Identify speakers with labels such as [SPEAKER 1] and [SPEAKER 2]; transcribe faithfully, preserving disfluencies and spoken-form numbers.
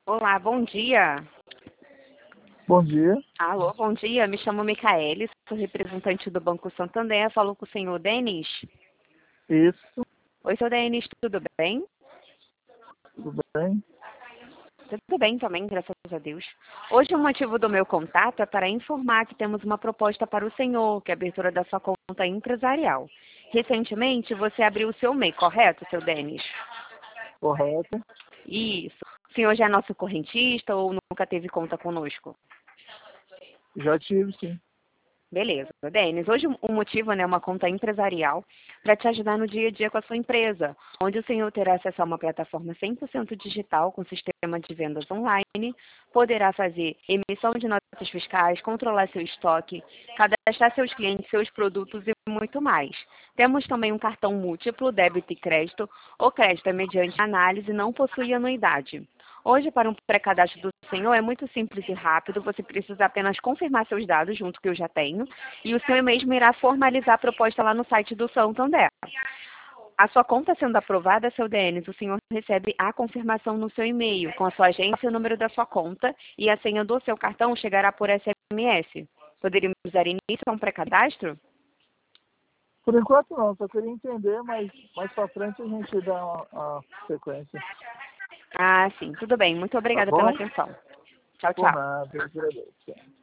[SPEAKER 1] Olá, bom dia.
[SPEAKER 2] Bom dia.
[SPEAKER 1] Alô, bom dia. Me chamo Micaele, sou representante do Banco Santander. Falou com o senhor Denis?
[SPEAKER 2] Isso,
[SPEAKER 1] Oi, senhor Denis, tudo bem?
[SPEAKER 2] tudo bem?
[SPEAKER 1] Tudo bem também, graças a Deus. Hoje o motivo do meu contato é para informar que temos uma proposta para o senhor, que é a abertura da sua conta empresarial. Recentemente você abriu o seu M E I, correto, seu Denis?
[SPEAKER 2] Correto.
[SPEAKER 1] Isso. O senhor já é nosso correntista ou nunca teve conta conosco?
[SPEAKER 2] Já tive, sim.
[SPEAKER 1] Beleza, Denis. Hoje o motivo né, é uma conta empresarial para te ajudar no dia a dia com a sua empresa, onde o senhor terá acesso a uma plataforma cem por cento digital com sistema de vendas online, poderá fazer emissão de notas fiscais, controlar seu estoque, cadastrar seus clientes, seus produtos e muito mais. Temos também um cartão múltiplo, débito e crédito. O crédito é mediante análise e não possui anuidade. Hoje, para um pré-cadastro do senhor, é muito simples e rápido. Você precisa apenas confirmar seus dados, junto que eu já tenho, e o senhor mesmo irá formalizar a proposta lá no site do Santander. A sua conta sendo aprovada, seu Denis, o senhor recebe a confirmação no seu e-mail, com a sua agência, o número da sua conta e a senha do seu cartão chegará por S M S. Poderíamos dar início a um pré-cadastro?
[SPEAKER 2] Por enquanto não, só queria entender, mas mais pra frente a gente dá uma, uma sequência.
[SPEAKER 1] Ah, sim, tudo bem. Muito
[SPEAKER 2] Tá
[SPEAKER 1] obrigada pela
[SPEAKER 2] bom?
[SPEAKER 1] atenção. Tchau,
[SPEAKER 2] Por
[SPEAKER 1] tchau.
[SPEAKER 2] nada, eu agradeço.